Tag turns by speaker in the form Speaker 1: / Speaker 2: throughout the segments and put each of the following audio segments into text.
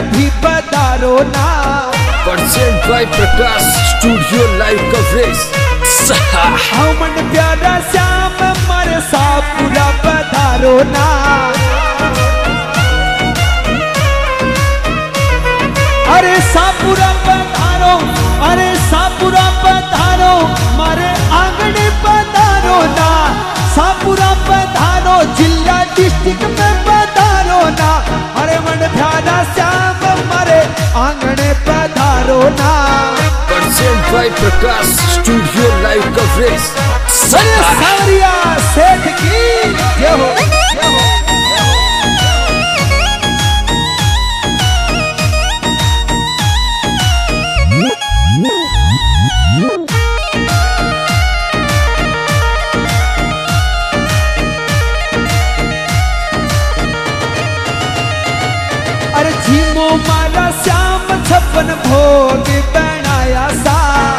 Speaker 1: भी पधारो ना।
Speaker 2: Present by Prakash studio live coverage.
Speaker 1: मन प्यारा श्याम मारे सापुरा पधारो ना। अरे सापुरा पधारो, अरे सापुरा पधारो, मारे आंगने पधारो ना। सापुरा पधारो, जिला डिस्ट्रिक्ट में पधारो ना। अरे मन प्यारा श्याम मारे आंगने पधारो ना।
Speaker 2: Present by Prakash studio live coverage.
Speaker 1: Sanwariya Seth की जय हो। अरे झीमो माला श्याम छप्पन भोग बनाया सा।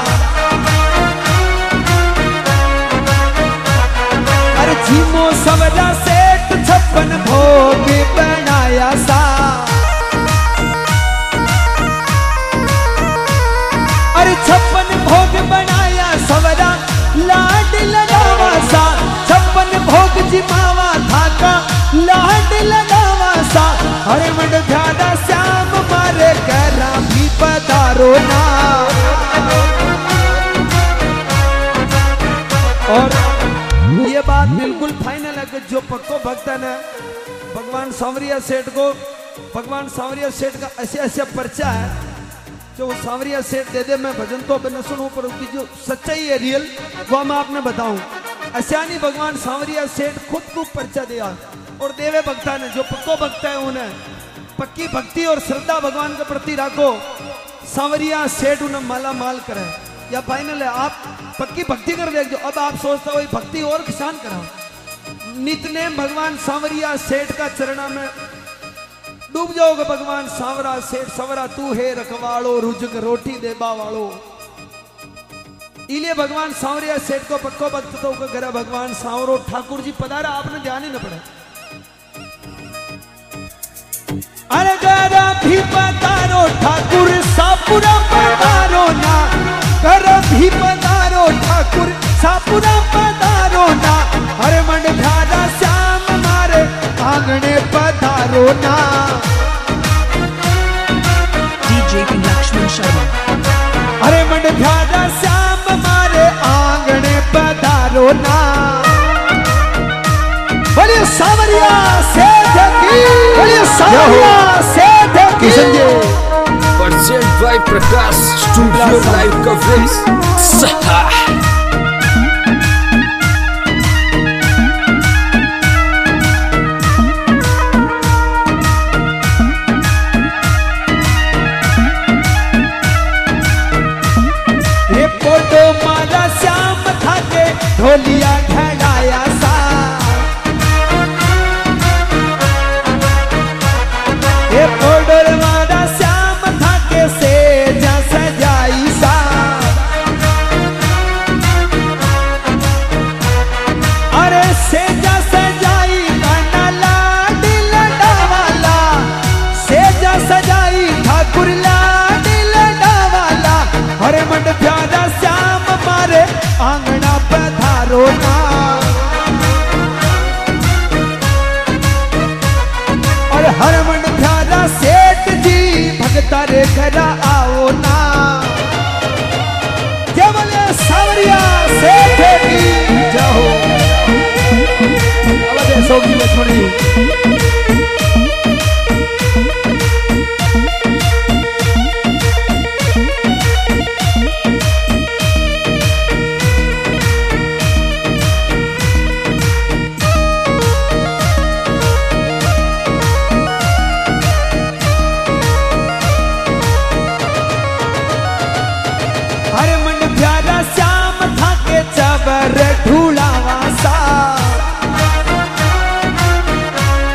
Speaker 1: अरे झीमो सवरा सेठ छप्पन भोग बनाया सा। अरे छप्पन भोग बनाया सवरा लाड लगावा सा। छप्पन भोग जिमावा था का लाड लगावा सा। अरे मंड ध्यादा श्याम मारे करा भी पधारो ना। और ये बात बिल्कुल फाइनल है कि जो पक्को भक्तन है भगवान सांवरिया सेठ को, भगवान सांवरिया सेठ का ऐसे ऐसे पर्चा है जो वो सांवरिया सेठ दे दे, मैं भजन तो न सुनूं पर उसकी जो सच्चाई है रियल वो मैं आपने बताऊं। ऐसा नहीं भगवान सांवरिया सेठ खुद को पर्चा दिया और देवे भक्ता ने जो पक्को भक्त है उन्हें पक्की भक्ति और श्रद्धा भगवान के प्रति रखो। सांवरिया सेठ उन्हें माला माल करे या फाइनल है आप पक्की भक्ति कर देख। अब आप सोचते हो भक्ति और किसान कराओ, नित्य भगवान सांवरिया सेठ का चरणा में डूब जाओगे। भगवान सांवरा सेठ सवरा तू है रखवाड़ो, रुजग रोटी देबा वालो। इलिए भगवान सांवरिया सेठ को पक्को भक्त तो घर भगवान सांवरो ठाकुर जी पधारा, आपने ध्यान ही न पड़े। अरे गरा भी पधारो ठाकुर सापुरा पधारो ना। गरा भी पधारो ठाकुर सापुरा पधारो ना। अरे मंड ध्यादा श्याम मारे आंगने पधारो ना।
Speaker 3: DJ लक्ष्मण शर्मा।
Speaker 1: अरे मंड ध्यादा श्याम मारे आंगने पधारो ना। बोलिए सांवरिया सेठ की, बोलिए सांवरिया सेठ की।
Speaker 2: Present by Prakash studio live coverage.
Speaker 1: ये फोटो माला श्याम था के ढोलिया ढगाया सा। ये फोटो माला श्याम था के सेजा सजाई सा। अरे सेजा सजाई गाना लाडी लड़ा वाला। सेजा सजाई ठाकुर लाडी लड़ा वाला। अरे मंड प्यारा श्याम मारे आंगना पधारो ना। और हर मंड प्यारा सेठ जी भगता रे घरा आओ ना। जय बोले सांवरिया सेठ की जय हो। सोगी लक्ष्मण जी। अरे मंड प्यारा श्याम था के चबर ढूलावा सा।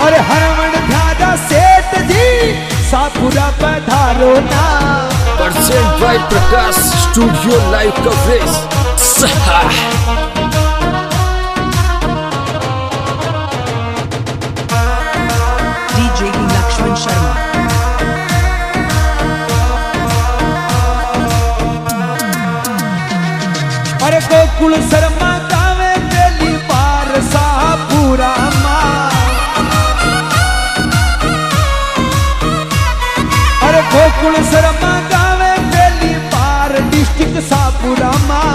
Speaker 1: और हरमन ध्यादा सेठ जी सापुरा पधारो ना।
Speaker 2: Present by Prakash Studio Live Coverage.
Speaker 3: DJ Lakshman Sharma.
Speaker 1: अरे गोकुल शर्मा गावे पहली बार सापुरा माँ। अरे गोकुल शर्मा गावे पहली बार डिस्ट्रिक्ट सापुरा माँ।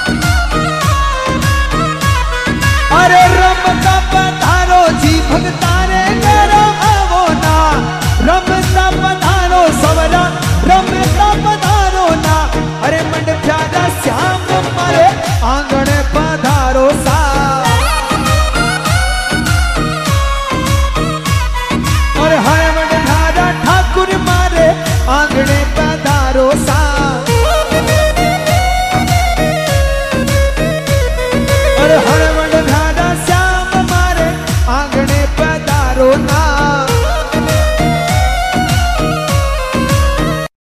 Speaker 1: अरे रम का पधारो जी भगता